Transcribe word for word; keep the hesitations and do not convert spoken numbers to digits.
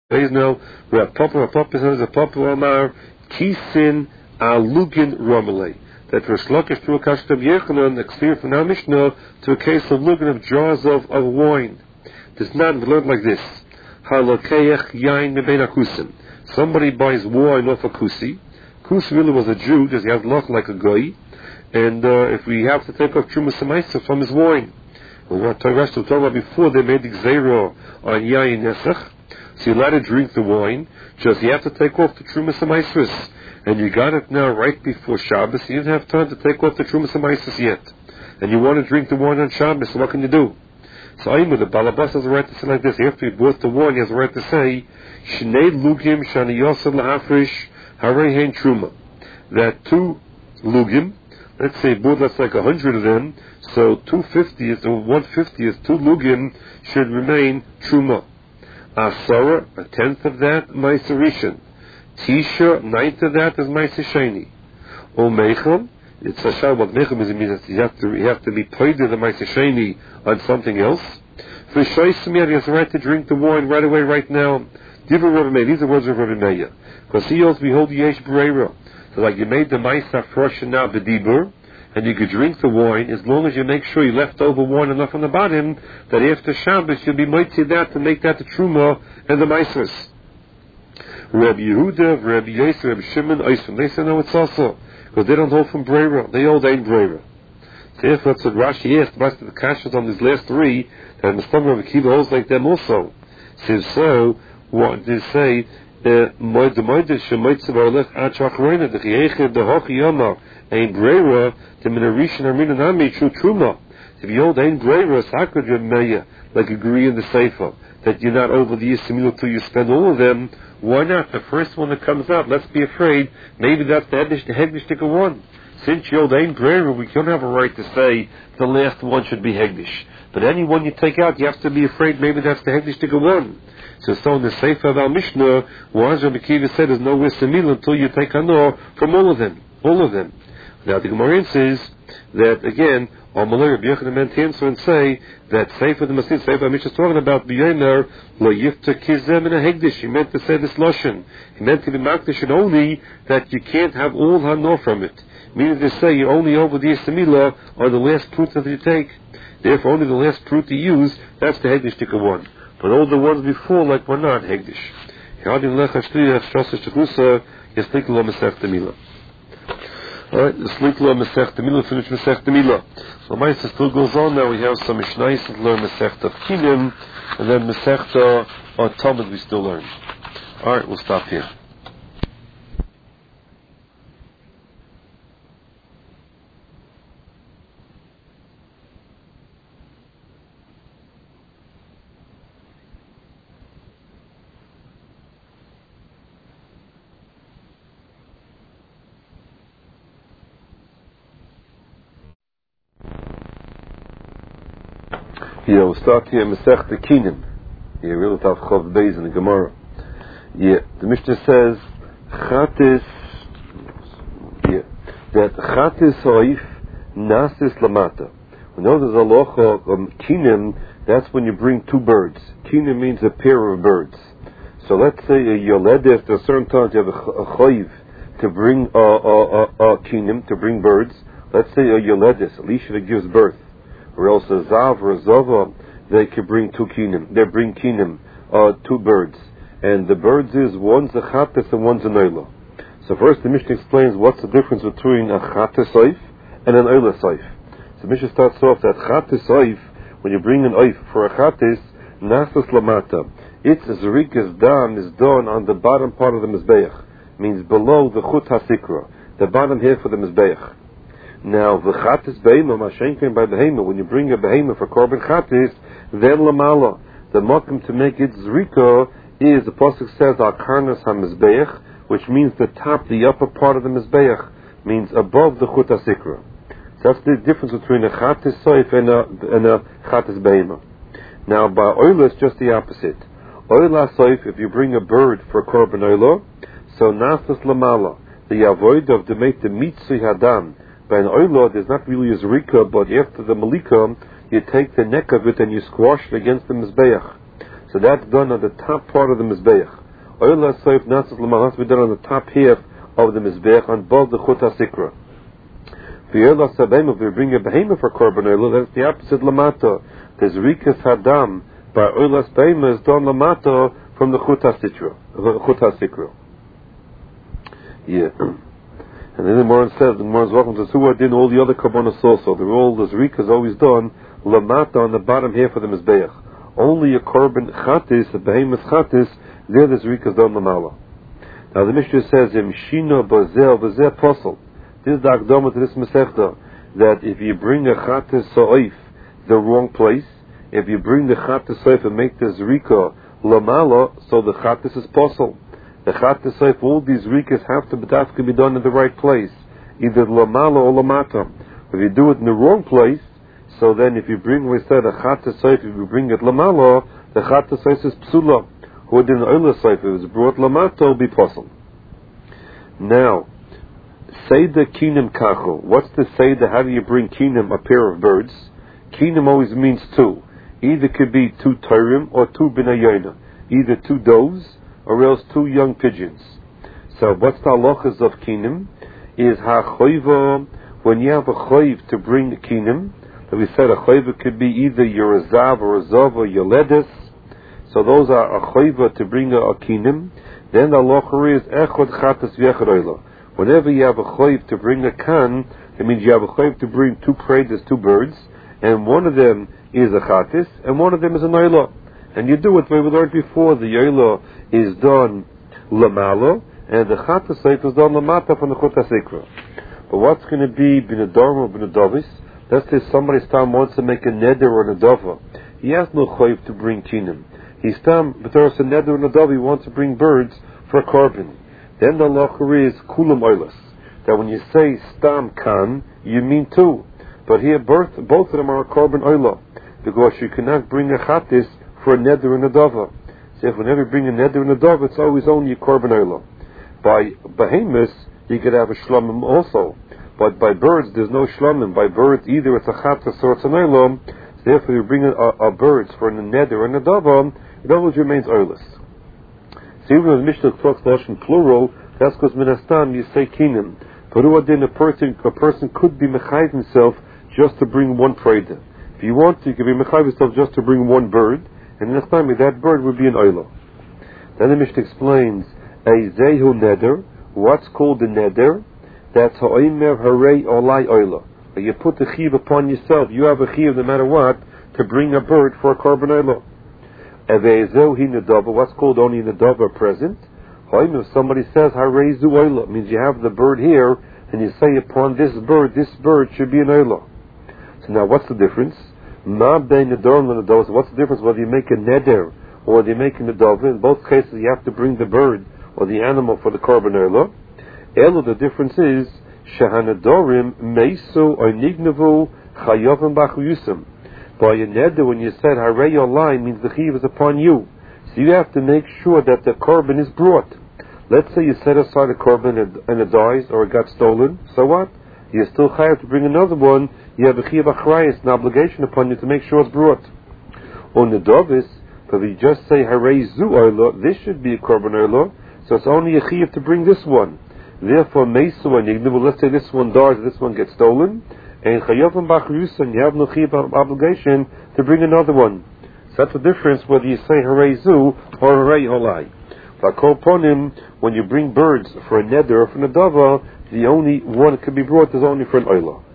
Beznel, Rav Papa, Rav Papa says, Rav Papa Omar, Kisin Alugin Romele. That Rosh Lakish threw a kash of Yechanan, clear from our Mishnah, to a case of lugin of jars of, of wine. This not learned like this. Halakeach yain mebein akusim. Somebody buys wine off a kusi. Kusi really was a Jew, does he have luck like a goy? And uh, if we have to take off Trumas Samaisa from his wine, we were talking about before they made the Gzeiro on yain nesach. So you let it drink the wine, just you have to take off the Trumas Samaisas. And you got it now right before Shabbos, you didn't have time to take off the Trumas Samaisas yet. And you want to drink the wine on Shabbos, so what can you do? So I'm with the Balabas has a right to say like this. After you bought the wine, he has a right to say, Shnei Lugim Shani Yosef La'afrish Harei Hein Truma. That two Lugim, let's say bought that's like a hundred of them, so two fiftieth or one fiftieth, two Lugim should remain Truma. Asara, a tenth of that, Ma'aser Rishon. Tisha, ninth of that is Ma'aser Sheni. O Mecham, it's a shah. What Mecham is, it means that you have to, you have to be paid the Ma'aser Sheni on something else. For Shoysimir, he has the right to drink the wine right away, right now. Divrei Rabbi Meir, these are words of Rabbi Meir. Because he also behold Yesh Breira. So like you made the Ma'aser Frosh now B'dibur, and you could drink the wine as long as you make sure you left over wine enough on the bottom that after Shabbos you'll be mighty that to make that the Truma and the Maasros. Rabbi Yehuda, Rabbi Yosef, Rabbi Shimon, Eisrim, they say no, it's also because they don't hold from Breira, they hold ain't Breira. So if that's what Rashi asked, most of the kashas on these last three, that Mr. Rabbi Kiva holds like them also. So, so what they say, Moed the Moed Shemoitze Barlech Ad Shachrona the Chiyeched the Hochi Yomar Ein Breira the Minarishan Armin Nami True Truma. If you hold Ein Breira Sakad Remeya like agree in the Sefer that you're not over the Yisrael till you spend all of them. Why not? The first one that comes out, let's be afraid. Maybe that's the Hegdish one. Since you hold Ein Breira, we don't have a right to say the last one should be Hegdish. But any one you take out, you have to be afraid. Maybe that's the Hegdish one. So, so in the Sefer of Al Mishnah, Waz Rabbi Kiva said there's no Wissamil until you take Hanor from all of them. All of them. Now the Gemara says that again, Amalei Rabbi Yochanan meant to answer and say that Sefer the Masin, Sefer of Mishnah is talking about B'yomer Lo Yifta Kizem in a Hegdish. He meant to say this Lashon. He meant to be Makdish and only that you can't have all Hanor from it. Meaning to say you're only over the Yisamilah on the last fruit that you take. Therefore only the last fruit to use, that's the Hegdish one. But all the ones before, like, were not Hegdish. Alright, the Slik Lo Masech Temila, finish Masech Temila. So Maisa still goes on now. We have some Mishnais that learn Masech Kinim, and then Masech or Talmud we still learn. Alright, we'll stop here. Yeah, we'll start here Masech Kinim. Yeah, really tough Chav Beis in the Gemara. Yeah, the Mishnah says Chatis. Yeah, that Chatis Oif Nasis Lamata. We know there's a locha um, Kinim. That's when you bring two birds. Kinim means a pair of birds. So let's say a Yoledeh. After a certain time, you have a, a Chayiv to bring a uh, uh, uh, uh, Kinim to bring birds. Let's say a Yoledeh, a Lisha that gives birth. Or else a Zav or a Zova, they could bring two kinim. They bring kinim, uh, two birds. And the birds is, one's a chates and one's an oila. So first the Mishnah explains what's the difference between a chates oif and an oila oif. So the Mishnah starts off that chates oif, when you bring an oif for a chates, nasas lamata. Its zerikas dam is done on the bottom part of the mizbeach. Means below the chut hasikra. The bottom here for the mizbeach. Now, the chatis behema, mashenkin by behema, when you bring a behema for korban chatis, then lamala, the makom to make it zrika is, the pasuk says, al karnas ha-mizbeach, which means the top, the upper part of the mizbeach, means above the chut hasikra. So that's the difference between a chatis soif and a, and a chatis behema. Now, by oila, it's just the opposite. Oila soif, if you bring a bird for korban oila, so nasas lamala, the avoid of the meit the mitzui hadam. By an oila, there's not really a zrika, but after the malika, you take the neck of it and you squash it against the mizbeach. So that's done on the top part of the Mizbeach. Oil HaSoif Natzach L'mal has to be done on the top half of the Mizbeach, on both the Chut HaSikra. If we bring a behemoth for Korban Oil, that's the opposite Lamata. There's Rikas Hadam by Oil HaSbeima is done Lamata from the Chut HaSikra. Chut HaSikra. Yeah. And then the Moran says, the Moran is welcome to Suwa Din, all the other Karbonos also. They're all, the Zrika is always done Lamata on the bottom half of the Mizbeach. Only a Korban Chatis, a Behemoth Chatis, there the Zrika is done Lamala. Now the Mishnah says, Yemshina Bazel, Bazel Posel. This is the Akdama to this Masechta, that if you bring a Chatis Sa'if, the wrong place, if you bring the Chatis Sa'if and make the Zrika Lamala, so the Chatis is Posel. The Chatis Sa'if, all these Rikas have to be, have to be done in the right place, either Lamala or Lamata. If you do it in the wrong place, so then if you bring, we said, a Chatis Sa'if, if you bring it Lamala, the Chatis Sa'if is Psula. Who did an Oila Sa'if, if it was brought Lamata, it will be Posel. Now, Seder Kinim Kacho. What's the Seder? How do you bring Kinim, a pair of birds? Kinim always means two. Either could be two Turim or two Binayona. Either two doves or else two young pigeons. So what's the halachas of Kinim? Is ha-choiva, when you have a choiv to bring Kinim, that we said a choiva could be either your Zav or a Zav or your Ledes. So those are a choiva to bring a, a Kinim. Then the halacha is echod chatas v'echod oila. Whenever you have a choiv to bring a kan, it means you have a choiv to bring two predators, two birds, and one of them is a chatis, and one of them is an oila. And you do it the way we learned before. The oila is done lamalo, and the chatis is done lamata from the Chut HaSikra. But what's going to be b'nedarim or b'nedavis? Let's say somebody's time wants to make a neder or a nedava. He has no choiv to bring kinim. He's tam, but there's a neder and a nedava. He wants to bring birds for a korban. Then the halacha is kulam oilas. That when you say stam kan, you mean two. But here, both, both of them are a korban oila, because you cannot bring a chatis for a neder and a dava. So if whenever you bring a neder and a dava, it's always only a korban oila. By behemoths, you could have a shlamim also. But by birds, there's no shlamim. By birds, either it's a chatis or it's an oila. So therefore, you bring a, a, a birds for a neder and a dava, it always remains oilas. So even when the Mishnah talks in plural, that's because minastam you say kinim. But then a person, a person could be mechayiv himself just to bring one preda. If you want to, you can be mechayiv yourself just to bring one bird, and minastam that bird would be an oila. Then the Mishnah explains a zehu neder. What's called a neder? That's ha'omer harei olai oila. You put the chiv upon yourself. You have a chiv no matter what to bring a bird for a korban oila. What's called only nedava present? If somebody says hareizu oila, means you have the bird here, and you say upon this bird, this bird should be an oila. So now, what's the difference? Ma bein nedarim and nedava. What's the difference whether you make a neder or whether you make a nedava? In both cases, you have to bring the bird or the animal for the korban oila. Elo, the difference is shehanedarim meisu or nignavu chayavim b'achuyusim. By a neder, when you said harei olai, means the chiv is upon you. So you have to make sure that the korban is brought. Let's say you set aside a korban and, and it dies or it got stolen. So what? You still have to bring another one. You have a chiv achrayis, an obligation upon you to make sure it's brought. On the dovis, if you just say harei zu oila, this should be a korban oila. So it's only a chiv to bring this one. Therefore, meisu and yignivu. Let's say this one dies, this one gets stolen. And chayavim b'achuyusim, you have no chiv obligation to bring another one. So that's the difference whether you say harei zu or harei olai. V'kol when you bring birds for a neder or for a nedava, the only one that can be brought is only for an oila.